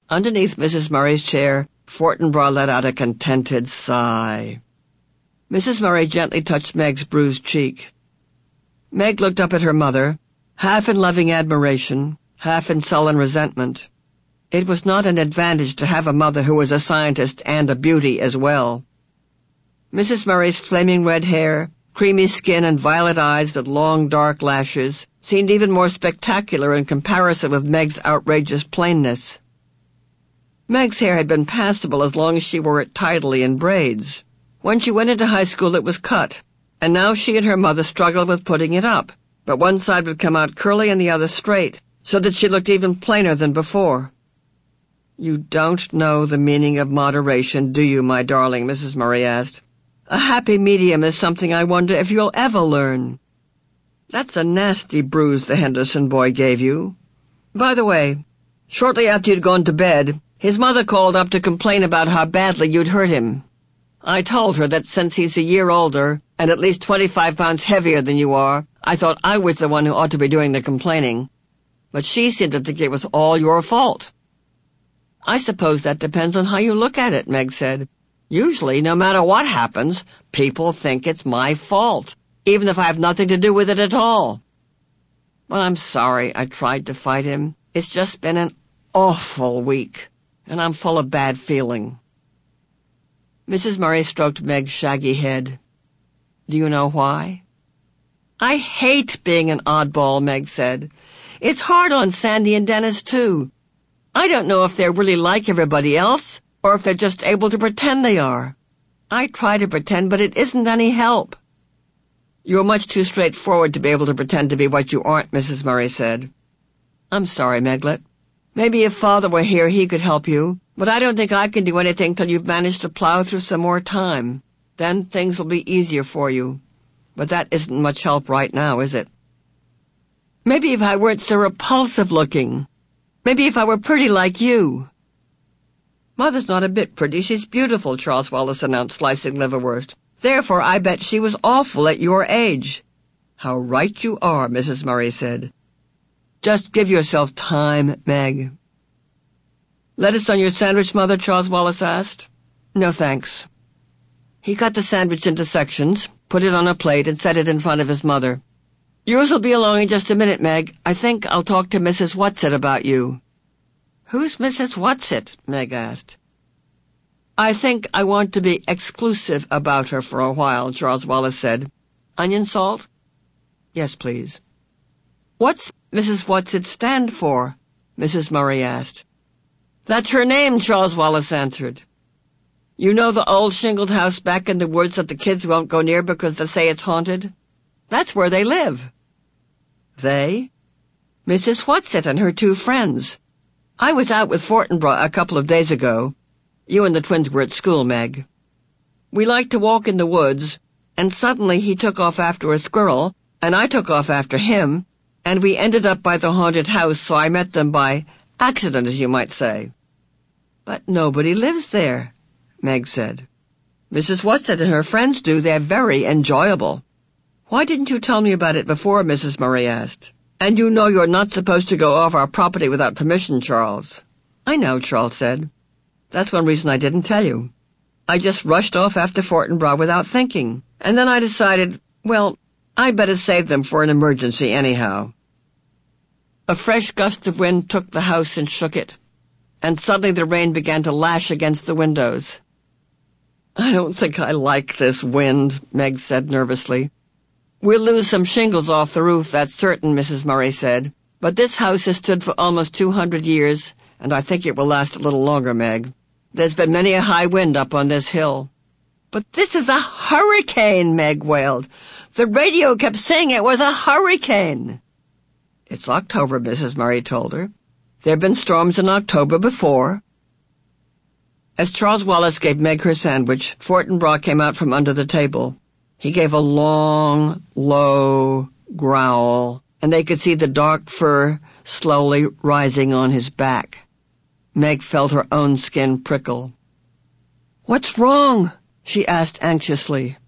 Underneath Mrs. Murray's chair, Fortinbras let out a contented sigh. Mrs. Murray gently touched Meg's bruised cheek. Meg looked up at her mother, half in loving admiration, half in sullen resentment. It was not an advantage to have a mother who was a scientist and a beauty as well. Mrs. Murray's flaming red hair, creamy skin, and violet eyes with long dark lashes seemed even more spectacular in comparison with Meg's outrageous plainness. Meg's hair had been passable as long as she wore it tidily in braids. When she went into high school it was cut, and now she and her mother struggled with putting it up, but one side would come out curly and the other straight, so that she looked even plainer than before. "You don't know the meaning of moderation, do you, my darling?" Mrs. Murray asked. "A happy medium is something I wonder if you'll ever learn." "That's a nasty bruise the Henderson boy gave you. By the way, shortly after you'd gone to bed, his mother called up to complain about how badly you'd hurt him. I told her that since he's a year older and at least 25 pounds heavier than you are, I thought I was the one who ought to be doing the complaining. But she seemed to think it was all your fault." "I suppose that depends on how you look at it," Meg said. "Usually, no matter what happens, people think it's my fault, even if I have nothing to do with it at all. Well, I'm sorry I tried to fight him. It's just been an awful week, and I'm full of bad feeling." Mrs. Murray stroked Meg's shaggy head. "Do you know why?" "I hate being an oddball," Meg said. "It's hard on Sandy and Dennis, too. I don't know if they're really like everybody else, or if they're just able to pretend they are. I try to pretend, but it isn't any help." "You're much too straightforward to be able to pretend to be what you aren't," Mrs. Murray said. "I'm sorry, Meglet. Maybe if Father were here he could help you, but I don't think I can do anything till you've managed to plow through some more time. Then things will be easier for you. But that isn't much help right now, is it? Maybe if I weren't so repulsive-looking. Maybe if I were pretty like you." "Mother's not a bit pretty. She's beautiful," Charles Wallace announced, slicing liverwurst. "Therefore I bet she was awful at your age." "How right you are," Mrs. Murray said. "Just give yourself time, Meg." "Lettuce on your sandwich, Mother?" Charles Wallace asked. "No, thanks." He cut the sandwich into sections, put it on a plate, and set it in front of his mother. "Yours will be along in just a minute, Meg. I think I'll talk to Mrs. Whatsit about you." "Who's Mrs. Whatsit?" Meg asked. "I think I want to be exclusive about her for a while," Charles Wallace said. "Onion salt?" "Yes, please." "What's Mrs. Whatsit stand for?" Mrs. Murray asked. "That's her name," Charles Wallace answered. "You know the old shingled house back in the woods that the kids won't go near because they say it's haunted? That's where they live." "They?" "Mrs. Whatsit and her 2 friends. I was out with Fortinbras a couple of days ago. You and the twins were at school, Meg. We liked to walk in the woods, and suddenly he took off after a squirrel, and I took off after him, and we ended up by the haunted house, so I met them by accident, as you might say." "But nobody lives there," Meg said. "Mrs. Whatsit and her friends do. They're very enjoyable." "Why didn't you tell me about it before?" Mrs. Murray asked. "And you know you're not supposed to go off our property without permission, Charles." "I know," Charles said. "That's one reason I didn't tell you. I just rushed off after Fortinbras without thinking, and then I decided, well, I'd better save them for an emergency anyhow." A fresh gust of wind took the house and shook it, and suddenly the rain began to lash against the windows. "I don't think I like this wind," Meg said nervously. "We'll lose some shingles off the roof, that's certain," Mrs. Murray said. "But this house has stood for almost 200 years, and I think it will last a little longer, Meg. There's been many a high wind up on this hill." "But this is a hurricane," Meg wailed. "The radio kept saying it was a hurricane." "It's October," Mrs. Murray told her. "There have been storms in October before." As Charles Wallace gave Meg her sandwich, Fortinbras came out from under the table. He gave a long, low growl, and they could see the dark fur slowly rising on his back. Meg felt her own skin prickle. "What's wrong?" she asked anxiously.